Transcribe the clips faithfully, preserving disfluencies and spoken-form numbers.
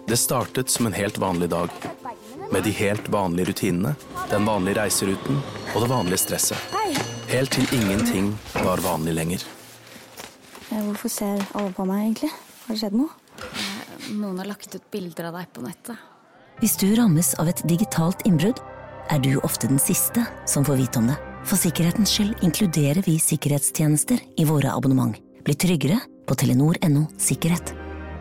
Det startet som en helt vanlig dag, med de helt vanlige rutinene, den vanlige reiseruten og det vanlige stresset. Helt til ingenting var vanlig lenger. Hvorfor ser alle på meg egentlig? Har det skjedd noe? Noen har lagt ut bilder av deg på nettet. Hvis du rammes av et digitalt innbrudd, er du ofte den siste som får vite om det. For sikkerhetens skyld inkluderer vi sikkerhetstjenester i våre abonnement. Bli tryggere på telenor punktum no sikkerhet.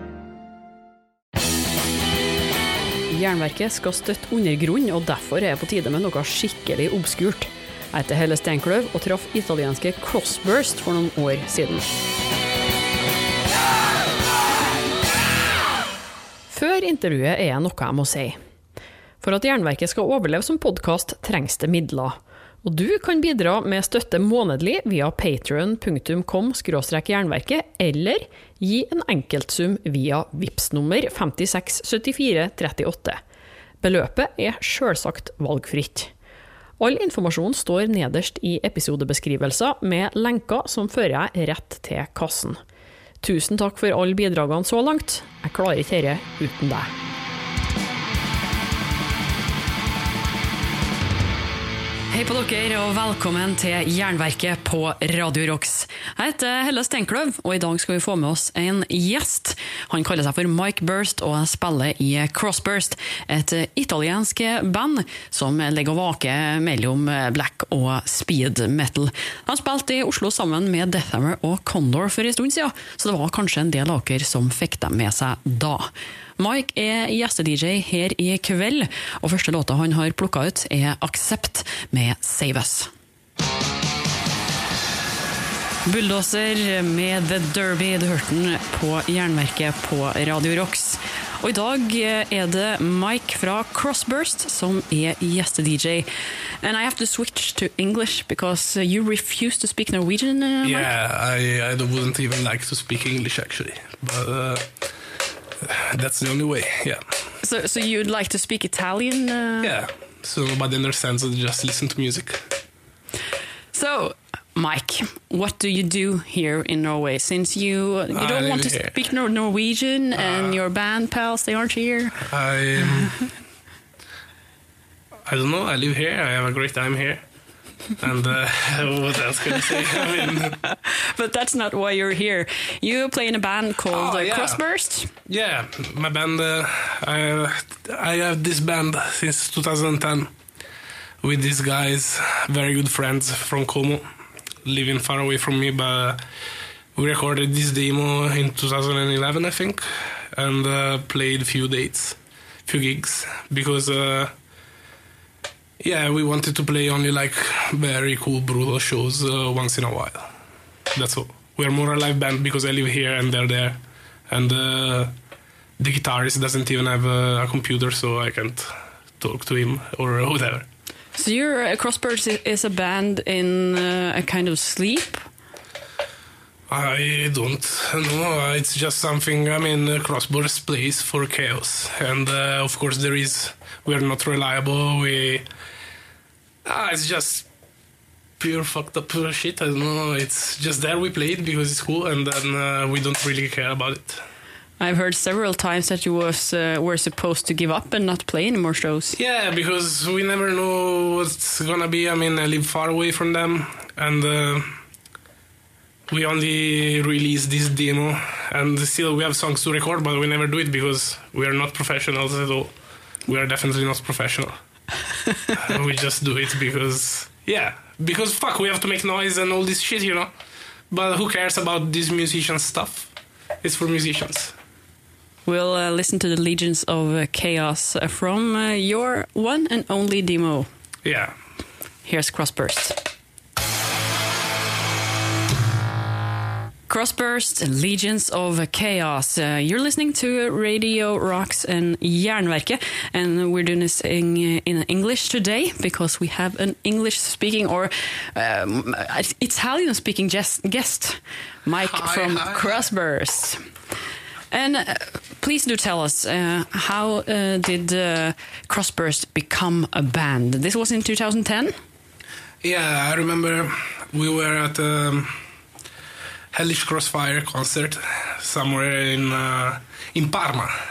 Jernverket skal støtte undergrunn, og derfor er det på tide med noe skikkelig obskurt. Jeg heter Helle Steinkløv og traff italienske Crossburst for noen år siden. Før intervjuet er det noe jeg må si. For at Jernverket skal overleve som podcast trengs det midler. Og du kan bidra med støtte månedlig via patreon punktum com skråstrek jernverket eller gi en enkeltsum via Vipps-nummer fem seks syv fire tre åtte. Beløpet er selvsagt valgfritt. All informasjon står nederst i episodebeskrivelser med lenker som fører deg rett til kassen. Tusen takk for alle bidragene så langt. Jeg klarer ikke dette uten deg. Hei på dere, og velkommen til Jernverket på Radio Rocks. Jeg heter Helle Steinkløv, og i dag skal vi få med oss en gjest. Han kaller seg for Mike Burst og spiller i Crossburst, et italiensk band som ligger og vaker mellom black og speed metal. Han spilte i Oslo sammen med Deathhammer og Condor for en stund siden, så det var kanskje en del av dere som fikk dem med seg da. Mike er gjeste-D J her i kveld, og første låta han har plukket ut er Accept med Save Us. Bulldozer med The Derby, du hørte den på Jernverket på Radio Rocks. Og i dag er det Mike fra Crossburst som er gjeste-D J. And I have to switch to English because you refuse to speak Norwegian, uh, Mike? Yeah, I, I wouldn't even like to speak English actually, but... Uh... That's the only way, yeah. So, so you'd like to speak Italian? Uh... Yeah, so nobody understands it, just listen to music. So, Mike, what do you do here in Norway? Since you you don't want to here. speak Nor- Norwegian and uh, your band pals, they aren't here? I, um, I don't know, I live here, I have a great time here. And uh, what else can I say? I mean, but that's not why you're here. You play in a band called oh, yeah. Crossburst? Yeah, my band, uh, I, I have this band since two thousand ten with these guys, very good friends from Como, living far away from me, but we recorded this demo in two thousand eleven, I think, and uh, played a few dates, few gigs, because... Uh, Yeah, we wanted to play only like very cool, brutal shows uh, once in a while. That's all. We're more a live band because I live here and they're there. And uh, the guitarist doesn't even have a, a computer, so I can't talk to him or whatever. So your uh, Crossburst is a band in uh, a kind of sleep? I don't know. It's just something, I mean, uh, Crossburst plays for chaos. And uh, of course there is, we're not reliable, we... Ah, it's just pure fucked up shit. I don't know. It's just there we play it because it's cool, and then uh, we don't really care about it. I've heard several times that you was uh, were supposed to give up and not play any more shows. Yeah, because we never know what's gonna be. I mean, I live far away from them, and uh, we only released this demo, and still we have songs to record, but we never do it because we are not professionals at all. We are definitely not professional. We just do it because, yeah, because fuck, we have to make noise and all this shit, you know. But who cares about this musician stuff? It's for musicians. We'll uh, listen to the Legions of uh, Chaos from uh, your one and only demo. Yeah. Here's Crossburst. Crossburst, Legions of Chaos. Uh, you're listening to Radio Rocks and Jernverket, and we're doing this in, in English today because we have an English-speaking or um, Italian-speaking guest, guest, Mike hi, from hi. Crossburst. And uh, please do tell us, uh, how uh, did uh, Crossburst become a band? This was in two thousand ten? Yeah, I remember we were at a Hellish Crossfire concert somewhere in uh, in Parma,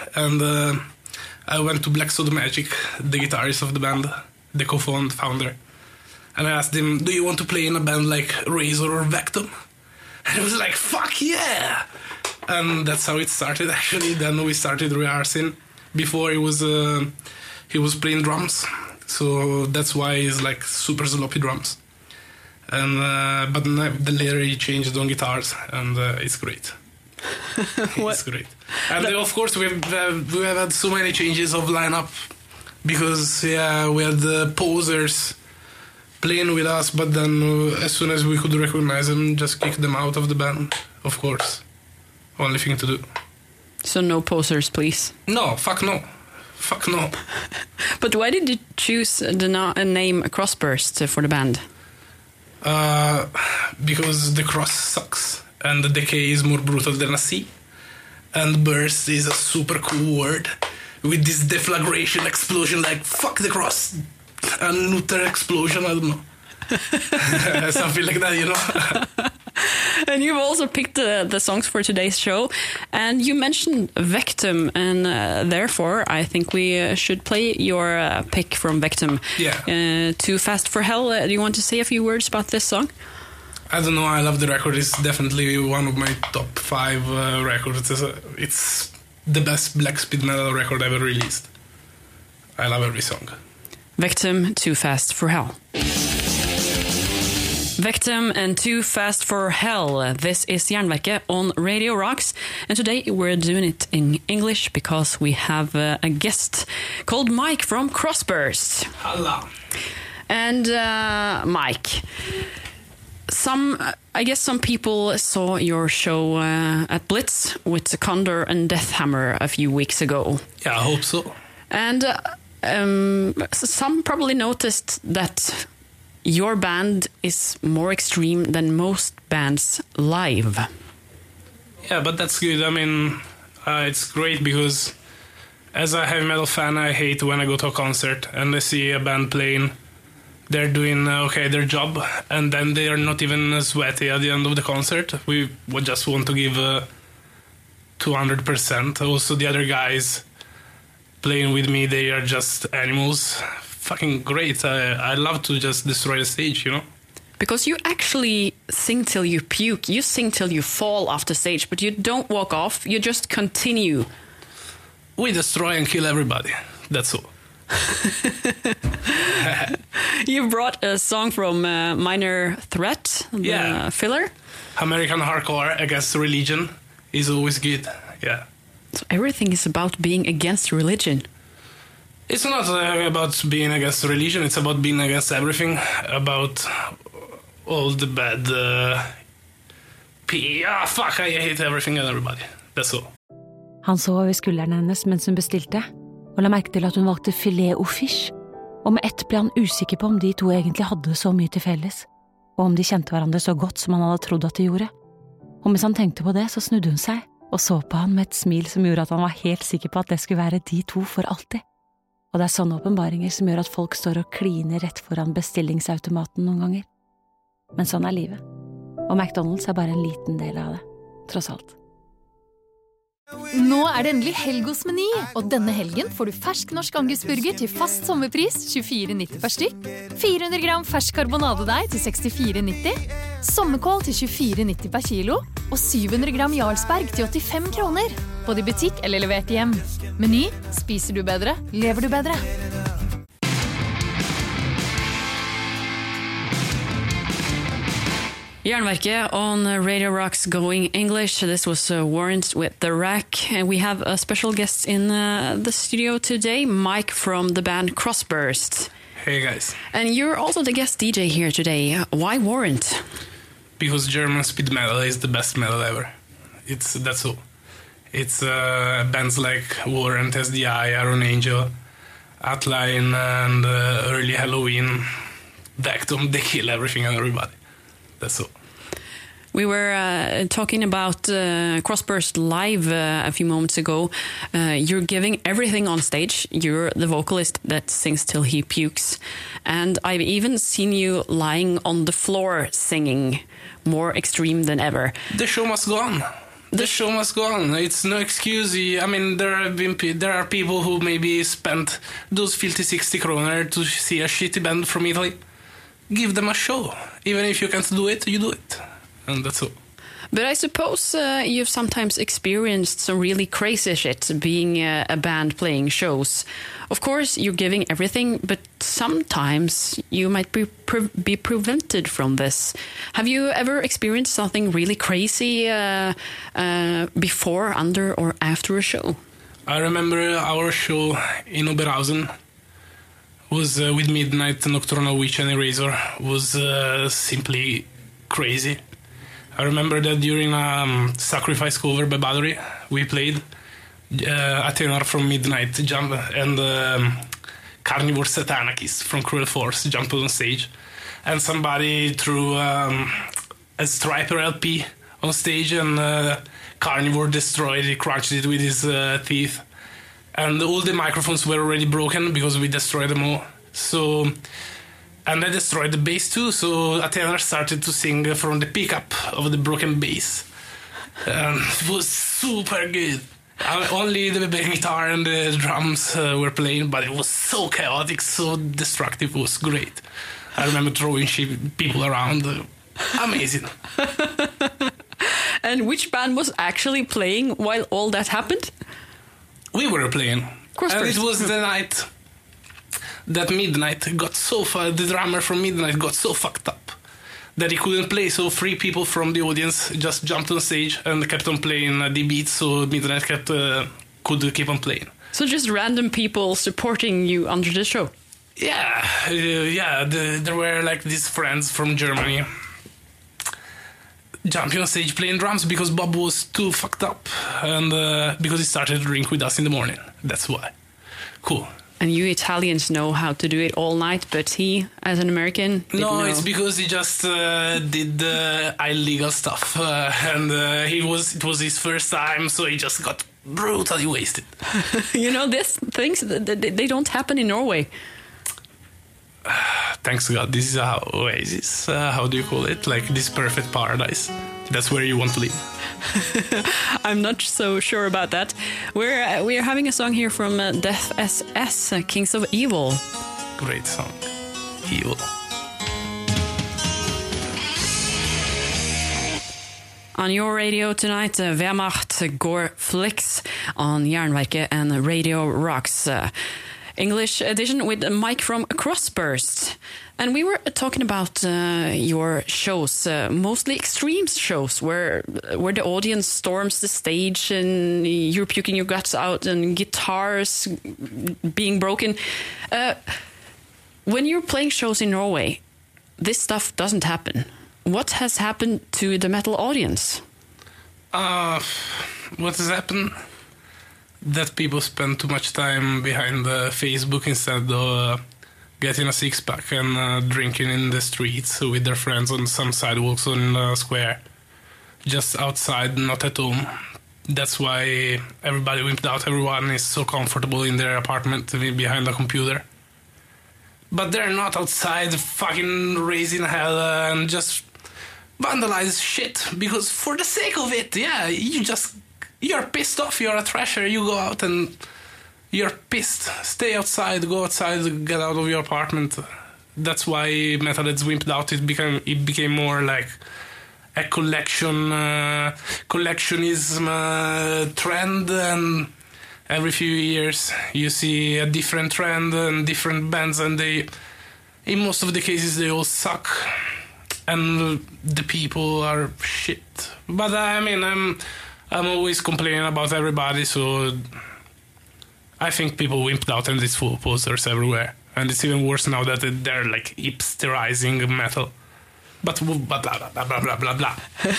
and uh, I went to Black Soda Magic, the guitarist of the band, the co-founder, and I asked him, do you want to play in a band like Razor or Vectum? And he was like, fuck yeah! And that's how it started, actually. Then we started rehearsing. Before he was uh, he was playing drums, so that's why he's like super sloppy drums. And uh, but the later he changed on guitars, and uh, it's great. It's great. And uh, of course we've uh, we have had so many changes of lineup because yeah we had the posers playing with us, but then uh, as soon as we could recognize them, just kick them out of the band. Of course, only thing to do. So no posers, please. No, fuck no, fuck no. But why did you choose the na- name Crossburst for the band? Uh, because the cross sucks and the decay is more brutal than a C, and burst is a super cool word with this deflagration explosion, like fuck the cross, a nuclear explosion, I don't know. Something like that, you know. And you've also picked the, the songs for today's show, and you mentioned Vectum, and uh, therefore I think we uh, should play your uh, pick from Vectum. Yeah. Uh, Too Fast for Hell. Uh, do you want to say a few words about this song? I don't know, I love the record. It's definitely one of my top five uh, records. It's, a, it's the best black speed metal record ever released. I love every song. Vectum, Too Fast for Hell. Vectum and Too Fast for Hell. This is Jernverket on Radio Rocks, and today we're doing it in English because we have uh, a guest called Mike from Crossburst. Hello. And uh, Mike, some I guess some people saw your show uh, at Blitz with Condor and Deathhammer a few weeks ago. Yeah, I hope so. And uh, um, some probably noticed that your band is more extreme than most bands live. Yeah, but that's good. I mean, uh, it's great because as a heavy metal fan, I hate when I go to a concert and I see a band playing. They're doing, uh, okay, their job, and then they are not even sweaty at the end of the concert. We would just want to give uh, two hundred percent. Also, the other guys playing with me, they are just animals. Fucking great. I, I love to just destroy the stage, you know? Because you actually sing till you puke. You sing till you fall off the stage, but you don't walk off. You just continue. We destroy and kill everybody. That's all. You brought a song from uh, Minor Threat, the yeah. filler. American hardcore against religion is always good. Yeah. So everything is about being against religion. It's not uh, about being against religion, it's about being against everything, about all the bad... Uh, p- ah, fuck, I hate everything and everybody. That's all. Han så over skulderen hennes mens hun bestilte, og la merke til at hun valgte filet au fish, og med ett ble han usikker på om de to egentlig hadde så mye til felles, og om de kjente hverandre så godt som han hadde trodd at de gjorde. Og mens han tenkte på det, så snudde hun seg, og så på han med et smil som gjorde at han var helt sikker på at det skulle være de to for alltid. Og det er sånne åpenbaringer som gjør at folk står og kliner rett foran bestillingsautomaten noen ganger. Men sånn er livet. Og McDonald's er bare en liten del av det, tross alt. Nå er det endelig helg hos Meny, og denne helgen får du fersk norsk angusburger til fast sommerpris tjuefire nitti per stykk, fire hundre gram fersk karbonadedeig til sekstifire nitti, sommerkål til tjuefire nitti per kilo, og syv hundre gram Jarlsberg til åttifem kroner, både i butikk eller levert hjem. Meny, spiser du bedre, lever du bedre. Jernverket on Radio Rocks Going English. This was uh, Warrant with The Rack. And we have a special guest in uh, the studio today, Mike from the band Crossburst. Hey guys. And you're also the guest D J here today. Why Warrant? Because German speed metal is the best metal ever. It's that's all. It's uh, bands like Warrant, S D I, Iron Angel, Atline, and uh, early Halloween. Vectum, they kill everything and everybody. That's all. We were uh, talking about uh, Crossburst live uh, a few moments ago. Uh, you're giving everything on stage. You're the vocalist that sings till he pukes. And I've even seen you lying on the floor singing, more extreme than ever. The show must go on. The show must go on. It's no excuse. I mean, there have been there are people who maybe spent those filthy sixty kroner to see a shitty band from Italy. Give them a show. Even if you can't do it, you do it. And that's all. But I suppose uh, you've sometimes experienced some really crazy shit being uh, a band playing shows. Of course, you're giving everything, but sometimes you might be pre- be prevented from this. Have you ever experienced something really crazy uh, uh, before, under, or after a show? I remember our show in Oberhausen was uh, with Midnight, Nocturnal Witch and Eraser was uh, simply crazy. I remember that during a um, Sacrifice cover by Battery, we played uh, a tenor from Midnight jump and um, Carnivore Satanicist from Cruel Force jumped on stage, and somebody threw um, a Striper L P on stage, and uh, Carnivore destroyed it, crunched it with his uh, teeth, and all the microphones were already broken because we destroyed them all. So. And I destroyed the bass too, so a tenor started to sing from the pickup of the broken bass. And it was super good. I, only the guitar and the drums uh, were playing, but it was so chaotic, so destructive. It was great. I remember throwing shit, people around. Uh, amazing. And which band was actually playing while all that happened? We were playing. Crossburst. And it was the night that Midnight got so fu- the drummer from Midnight got so fucked up that he couldn't play, so three people from the audience just jumped on stage and kept on playing uh, the beats, so Midnight kept uh, could keep on playing. So just random people supporting you under the show? Yeah, uh, yeah. The, there were like these friends from Germany jumping on stage playing drums because Bob was too fucked up, and uh, because he started to drink with us in the morning. That's why. Cool. And you Italians know how to do it all night, but he, as an American, didn't no, know. It's because he just uh, did uh, illegal stuff, uh, and uh, he was it was his first time, so he just got brutally wasted. You know, these things, they don't happen in Norway. Thanks God, this is a oasis. Uh, how do you call it? Like this perfect paradise. That's where you want to live. I'm not so sure about that. We're uh, we're having a song here from uh, Death S S, uh, Kings of Evil. Great song, Evil. On your radio tonight, uh, Wehrmacht går Flix on Jernverket and Radio Rocks. Uh, English edition with Mike from Crossburst. And we were talking about uh, your shows, uh, mostly extreme shows, where where the audience storms the stage and you're puking your guts out and guitars being broken. Uh, when you're playing shows in Norway, this stuff doesn't happen. What has happened to the metal audience? Uh, what has happened? That people spend too much time behind uh, Facebook instead of uh, getting a six-pack and uh, drinking in the streets with their friends on some sidewalks on the square. Just outside, not at home. That's why everybody wimped out. Everyone is so comfortable in their apartment behind a computer. But they're not outside fucking raising hell uh, and just vandalize shit. Because for the sake of it, yeah, you just... You're pissed off, you're a trasher, you go out and you're pissed. Stay outside, go outside, get out of your apartment. That's why Metalheads wimped out. It became it became more like a collection, uh, collectionism uh, trend, and every few years you see a different trend and different bands, and they, in most of the cases, they all suck, and the people are shit. But I mean, I'm. I'm always complaining about everybody, so I think people wimped out and it's full of posters everywhere. And it's even worse now that they're like hipsterizing metal. But blah, blah, blah, blah, blah, blah, blah.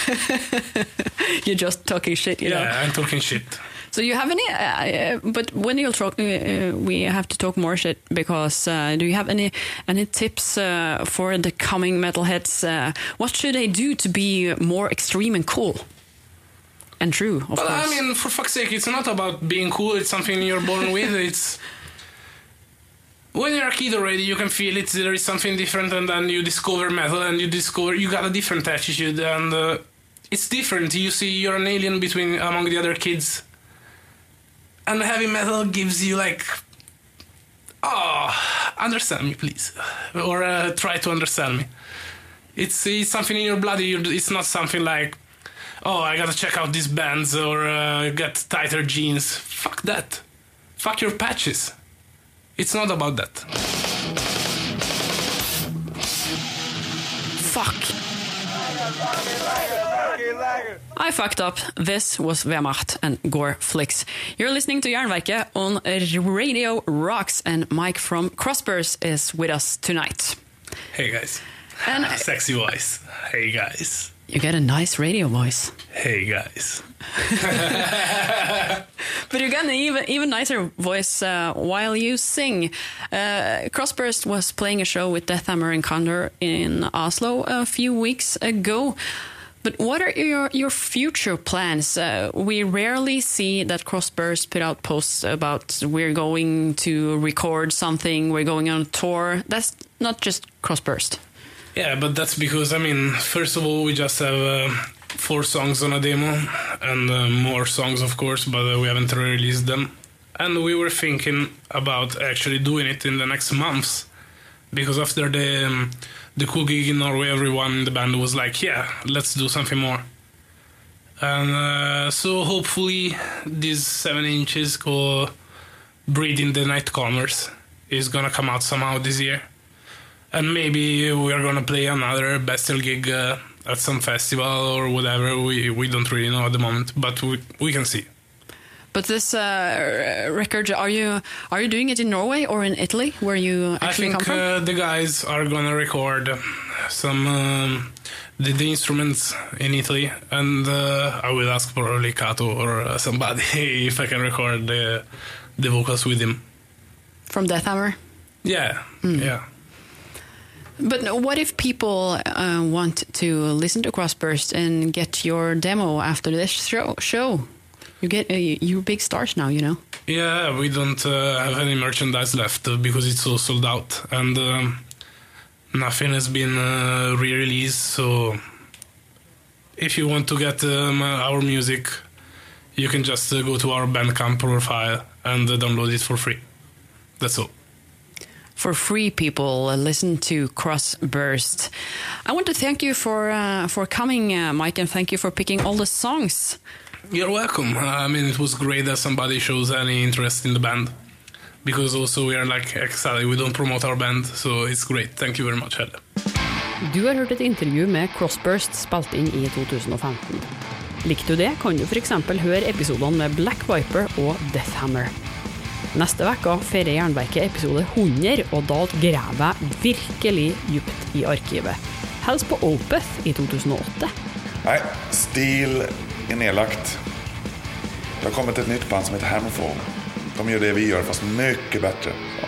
You're just talking shit, you yeah, know? Yeah, I'm talking shit. So you have any, uh, but when you're talking, uh, we have to talk more shit, because uh, do you have any any tips uh, for the coming metalheads? Uh, what should they do to be more extreme and cool? And true, of but, course. I mean, for fuck's sake, it's not about being cool. It's something you're born with. It's when you're a kid already, you can feel it. There is something different, and then you discover metal, and you discover you got a different attitude, and uh, it's different. You see, you're an alien between among the other kids, and heavy metal gives you like, oh, understand me, please, or uh, try to understand me. It's, it's something in your blood. It's not something like, oh, I gotta check out these bands or uh, get tighter jeans. Fuck that. Fuck your patches. It's not about that. Fuck. I fucked up. This was Wehrmacht and Gore Flix. You're listening to Jernverket on Radio Rocks, and Mike from Crossburst is with us tonight. Hey guys. And sexy voice. Hey guys. You get a nice radio voice. Hey guys. But you get an even even nicer voice uh, while you sing. Uh, Crossburst was playing a show with Deathhammer and Condor in Oslo a few weeks ago. But what are your, your future plans? Uh, we rarely see that Crossburst put out posts about we're going to record something, we're going on tour. That's not just Crossburst. Yeah, but that's because, I mean, first of all, we just have uh, four songs on a demo, and uh, more songs, of course, but uh, we haven't released them. And we were thinking about actually doing it in the next months, because after the um, the cool gig in Norway, everyone in the band was like, yeah, let's do something more. And uh, so hopefully this seven inches called Breeding the Nightcomers is gonna come out somehow this year. And maybe we're gonna play another Bestial gig uh, at some festival or whatever. We we don't really know at the moment, but we we can see. But this uh, record, are you are you doing it in Norway or in Italy, where you actually I think, come from? Uh, the guys are gonna record some um, the, the instruments in Italy, and uh, I will ask probably Kato or uh, somebody if I can record the the vocals with him. From Deathhammer? Yeah, mm. yeah. But what if people uh, want to listen to Crossburst and get your demo after this show? show? You get uh, you're big stars now, you know. Yeah, we don't uh, have any merchandise left uh, because it's all sold out, and um, nothing has been uh, re-released. So, if you want to get um, our music, you can just uh, go to our Bandcamp profile and uh, download it for free. That's all. For free, people uh, listen to Crossburst. I want to thank you for uh, for coming, uh, Mike, and thank you for picking all the songs. You're welcome. I mean, it was great that somebody shows any interest in the band, because also we are like excited. We don't promote our band, so it's great. Thank you very much, Helle. Du har hørt et intervju med Crossburst spilt inn i to tusen og femten. Likte du det, kan du for eksempel høre episodene med Black Viper og Deathhammer. Neste vekka feirer Jernverket episode hundre, og da graver jeg virkelig djupt i arkivet. Helst på Opeth i to tusen og åtte. Nej, Steel är nedlagt. Det har kommit ett nytt band som heter Hammerfall. De gör det vi gör, fast mycket bättre. Så.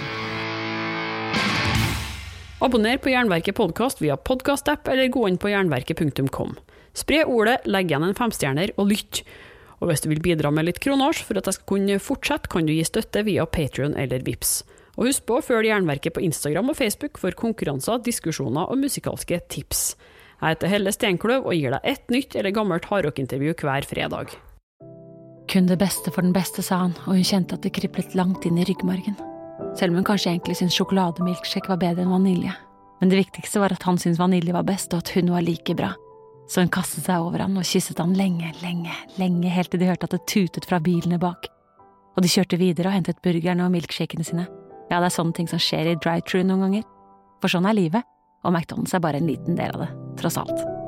Abonner på Jernverket podcast via podcast-app eller gå inn på jernverket punktum com. Spre ordet, legg igjen en femstjerner og lytt. Og hvis du vil bidra med litt kronasj for at jeg skal kunne fortsette, kan du gi støtte via Patreon eller Vips. Og husk på å følge Jernverket på Instagram og Facebook for konkurranser, diskusjoner og musikalske tips. Jeg heter Helle Stenkløv og gir deg et nytt eller gammelt hardrock-intervju hver fredag. Kun det beste for den beste, sa han, og hun kjente at det kriblet langt inn i ryggmargen. Selv om hun kanskje egentlig syntes sjokolademilkshake var bedre enn vanilje. Men det viktigste var at han syntes vanilje var best, og at hun var like bra. Så hun kastet seg over han og kysset han lenge, lenge, lenge, helt til de hørte at det tutet fra bilene bak. Og de kjørte videre og hentet burgerne og milkshakene sine. Ja, det er sånne ting som skjer i drive-thru noen ganger. For sånn er livet, og McDonald's er bare en liten del av det, tross alt.